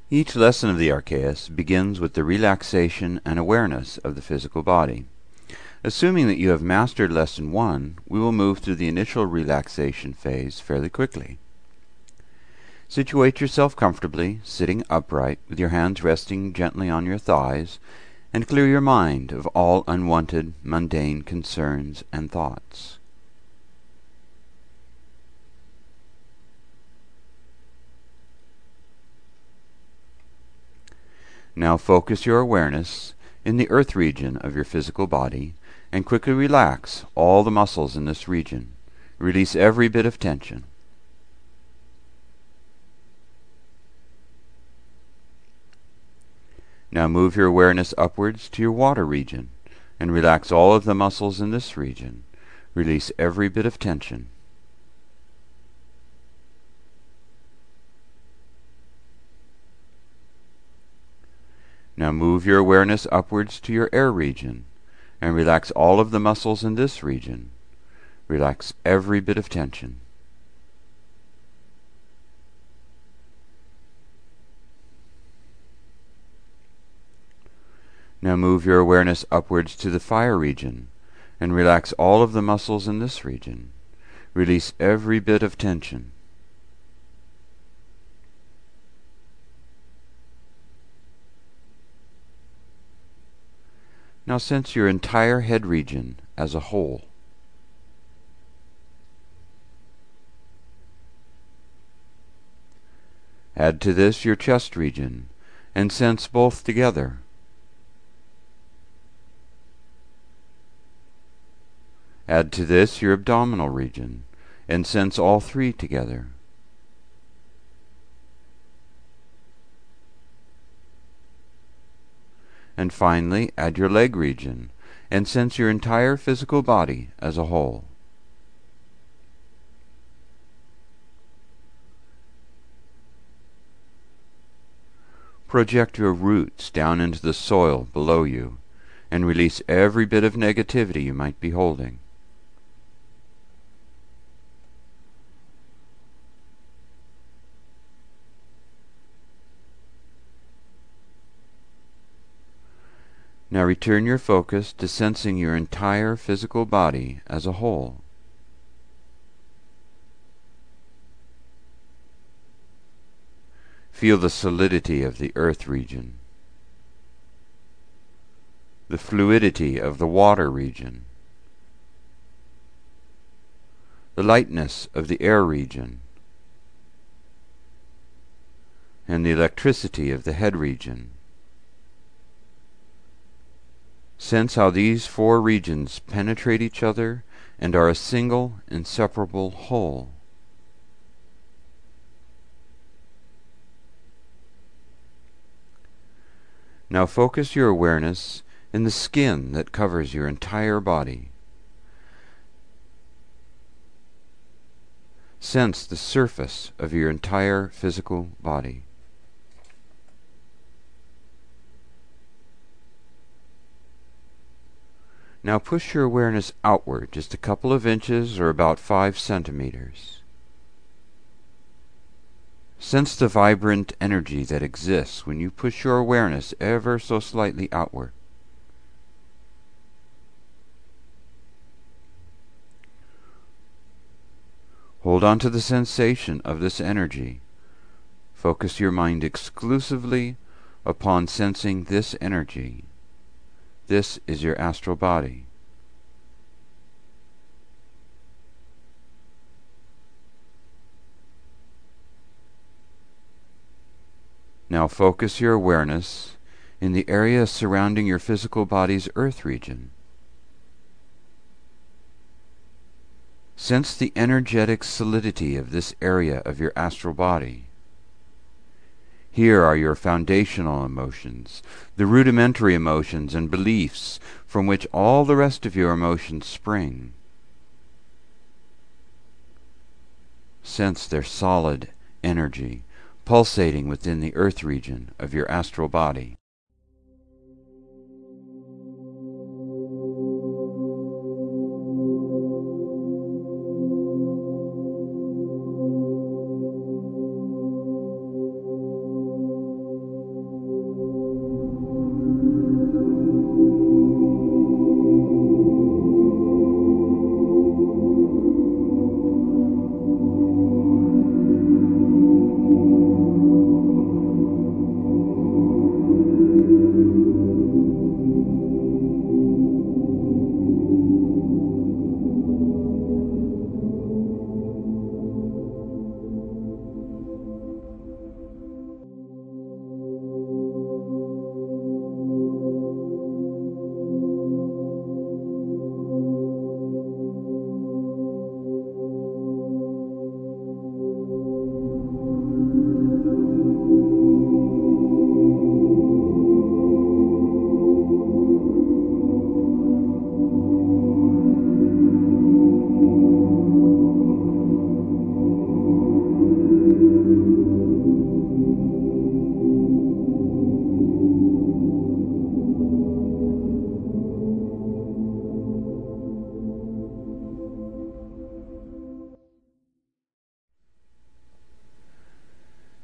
Each lesson of the Archeus begins with the relaxation and awareness of the physical body. Assuming that you have mastered Lesson 1, we will move through the initial relaxation phase fairly quickly. Situate yourself comfortably, sitting upright, with your hands resting gently on your thighs, and clear your mind of all unwanted, mundane concerns and thoughts. Now focus your awareness in the earth region of your physical body and quickly relax all the muscles in this region. Release every bit of tension. Now move your awareness upwards to your water region and relax all of the muscles in this region. Release every bit of tension. Now move your awareness upwards to your air region and relax all of the muscles in this region. Relax every bit of tension. Now move your awareness upwards to the fire region and relax all of the muscles in this region. Release every bit of tension. Now sense your entire head region as a whole. Add to this your chest region and sense both together. Add to this your abdominal region and sense all three together. And finally, add your leg region and sense your entire physical body as a whole. Project your roots down into the soil below you and release every bit of negativity you might be holding. Now return your focus to sensing your entire physical body as a whole. Feel the solidity of the earth region, the fluidity of the water region, the lightness of the air region, and the electricity of the head region. Sense how these four regions penetrate each other and are a single, inseparable whole. Now focus your awareness in the skin that covers your entire body. Sense the surface of your entire physical body. Now push your awareness outward just a couple of inches or about 5 centimeters. Sense the vibrant energy that exists when you push your awareness ever so slightly outward. Hold on to the sensation of this energy. Focus your mind exclusively upon sensing this energy. This is your astral body. Now focus your awareness in the area surrounding your physical body's earth region. Sense the energetic solidity of this area of your astral body. Here are your foundational emotions, the rudimentary emotions and beliefs from which all the rest of your emotions spring. Sense their solid energy pulsating within the earth region of your astral body.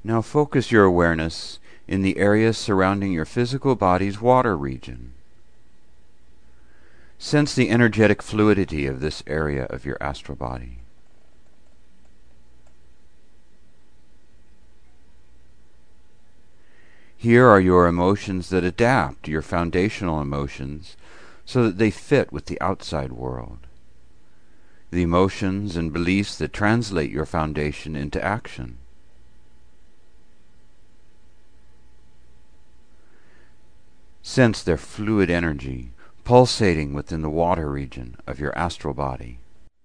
Now focus your awareness in the areas surrounding your physical body's water region. Sense the energetic fluidity of this area of your astral body. Here are your emotions that adapt your foundational emotions so that they fit with the outside world. The emotions and beliefs that translate your foundation into action. Sense their fluid energy pulsating within the water region of your astral body.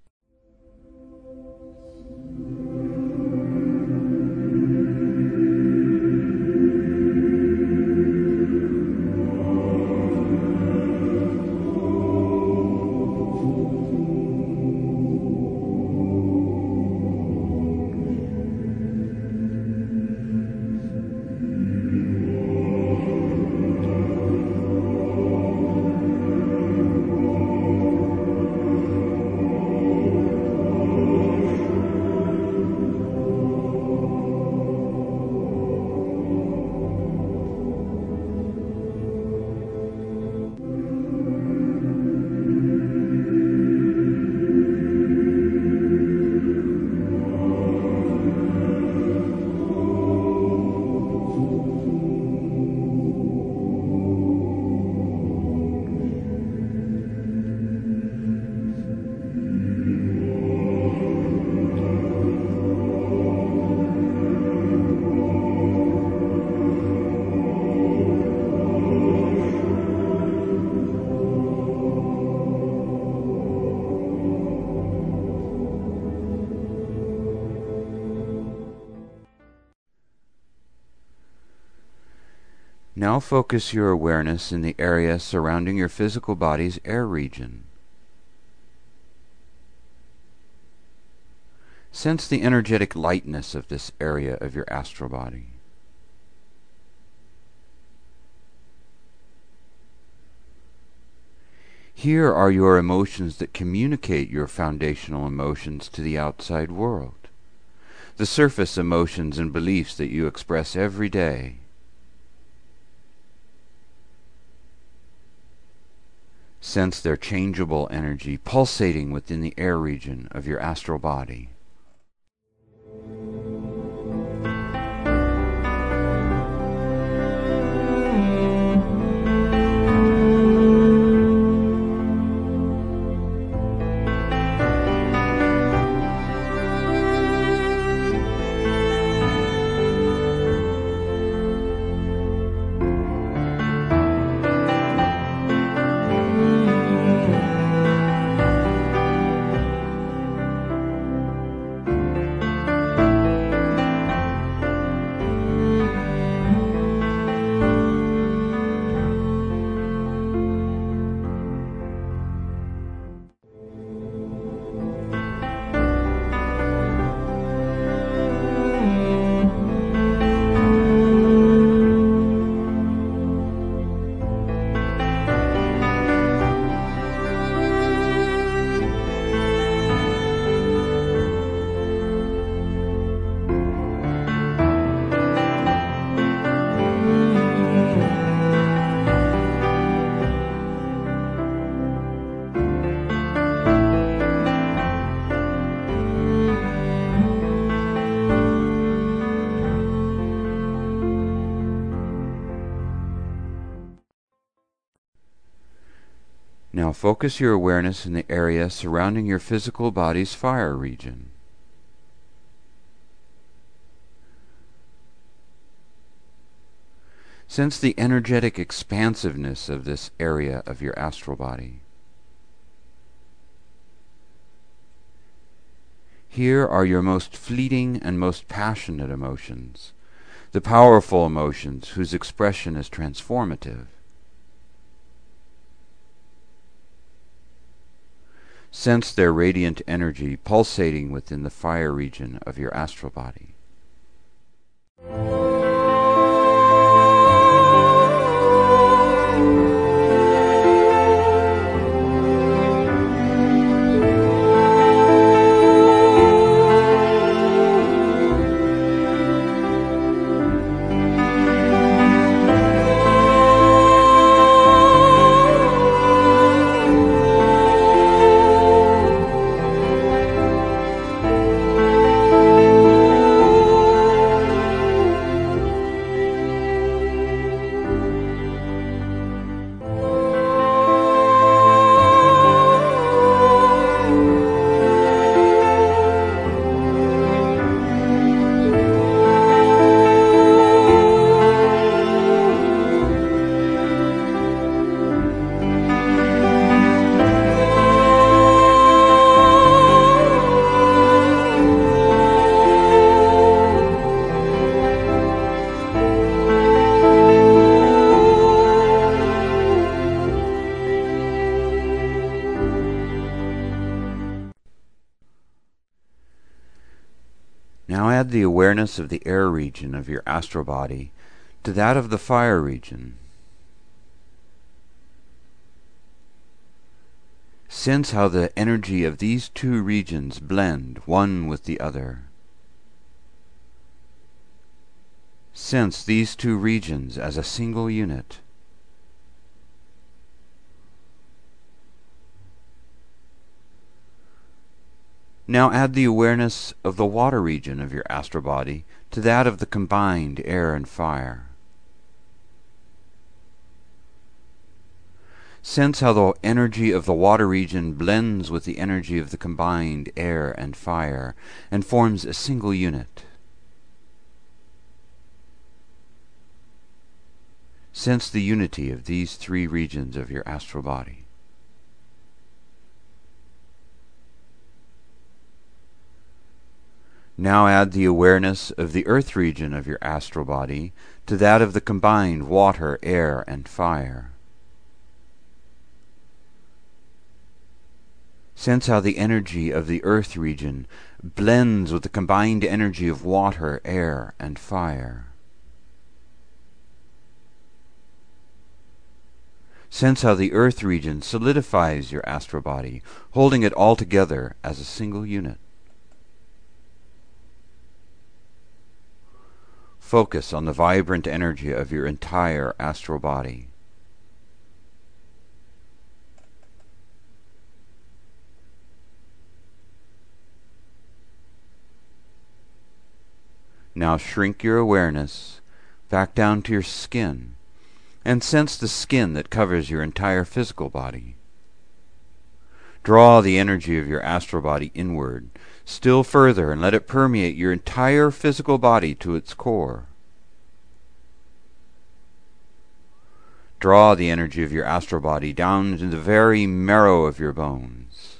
Now focus your awareness in the area surrounding your physical body's air region. Sense the energetic lightness of this area of your astral body. Here are your emotions that communicate your foundational emotions to the outside world, the surface emotions and beliefs that you express every day. Sense their changeable energy pulsating within the air region of your astral body. Now focus your awareness in the area surrounding your physical body's fire region. Sense the energetic expansiveness of this area of your astral body. Here are your most fleeting and most passionate emotions, the powerful emotions whose expression is transformative. Sense their radiant energy pulsating within the fire region of your astral body. add the awareness of the air region of your astral body to that of the fire region. Sense how the energy of these two regions blend one with the other. Sense these two regions as a single unit. Now add the awareness of the water region of your astral body to that of the combined air and fire. Sense how the energy of the water region blends with the energy of the combined air and fire and forms a single unit. Sense the unity of these three regions of your astral body. Now add the awareness of the earth region of your astral body to that of the combined water, air, and fire. Sense how the energy of the earth region blends with the combined energy of water, air, and fire. Sense how the earth region solidifies your astral body, holding it all together as a single unit. Focus on the vibrant energy of your entire astral body. Now shrink your awareness back down to your skin and sense the skin that covers your entire physical body. Draw the energy of your astral body inward, still further, and let it permeate your entire physical body to its core. Draw the energy of your astral body down into the very marrow of your bones.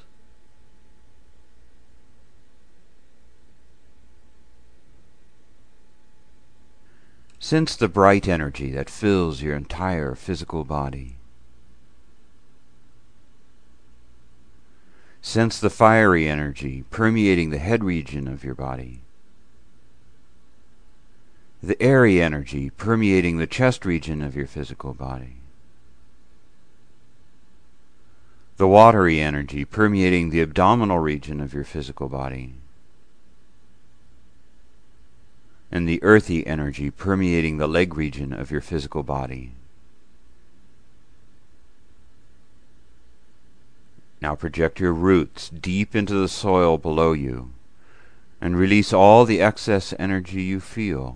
Sense the bright energy that fills your entire physical body. Sense the fiery energy permeating the head region of your body. The airy energy permeating the chest region of your physical body. The watery energy permeating the abdominal region of your physical body. And the earthy energy permeating the leg region of your physical body. Now project your roots deep into the soil below you and release all the excess energy you feel.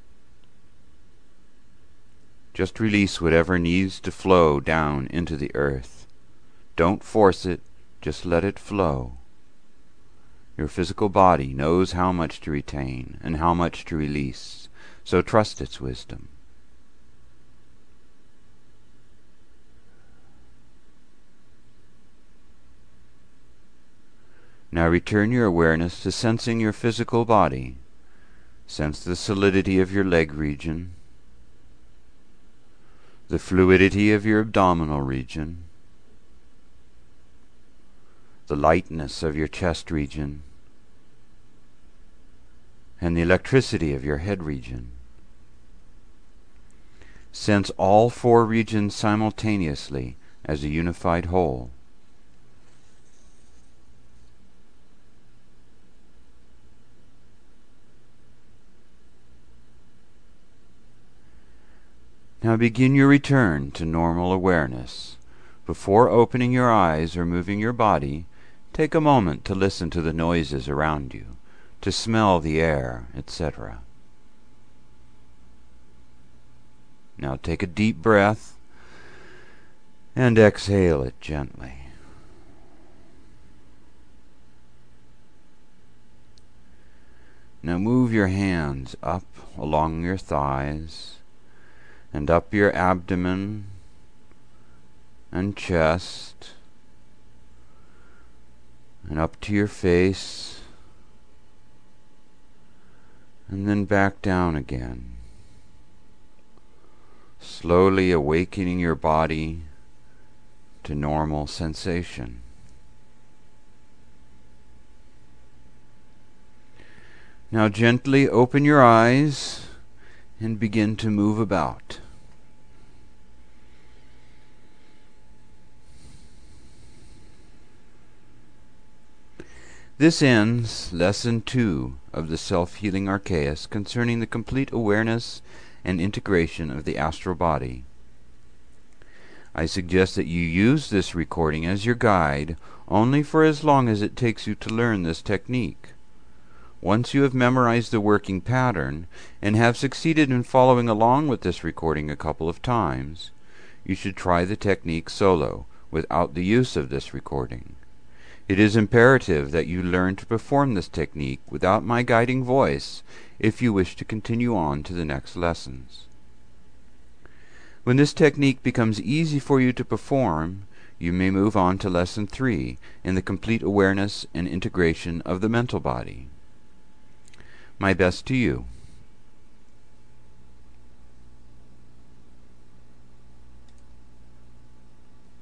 Just release whatever needs to flow down into the earth. Don't force it, just let it flow. Your physical body knows how much to retain and how much to release, so trust its wisdom. Now return your awareness to sensing your physical body. Sense the solidity of your leg region, the fluidity of your abdominal region, the lightness of your chest region, and the electricity of your head region. Sense all four regions simultaneously as a unified whole. Now begin your return to normal awareness. Before opening your eyes or moving your body, take a moment to listen to the noises around you, to smell the air, etc. Now take a deep breath and exhale it gently. Now move your hands up along your thighs and up your abdomen and chest and up to your face and then back down again, slowly awakening your body to normal sensation. Now gently open your eyes and begin to move about. This ends Lesson 2 of the Self-Healing Archeus concerning the complete awareness and integration of the astral body. I suggest that you use this recording as your guide only for as long as it takes you to learn this technique. Once you have memorized the working pattern and have succeeded in following along with this recording a couple of times, you should try the technique solo, without the use of this recording. It is imperative that you learn to perform this technique without my guiding voice if you wish to continue on to the next lessons. When this technique becomes easy for you to perform, you may move on to Lesson 3 in the complete awareness and integration of the mental body. My best to you.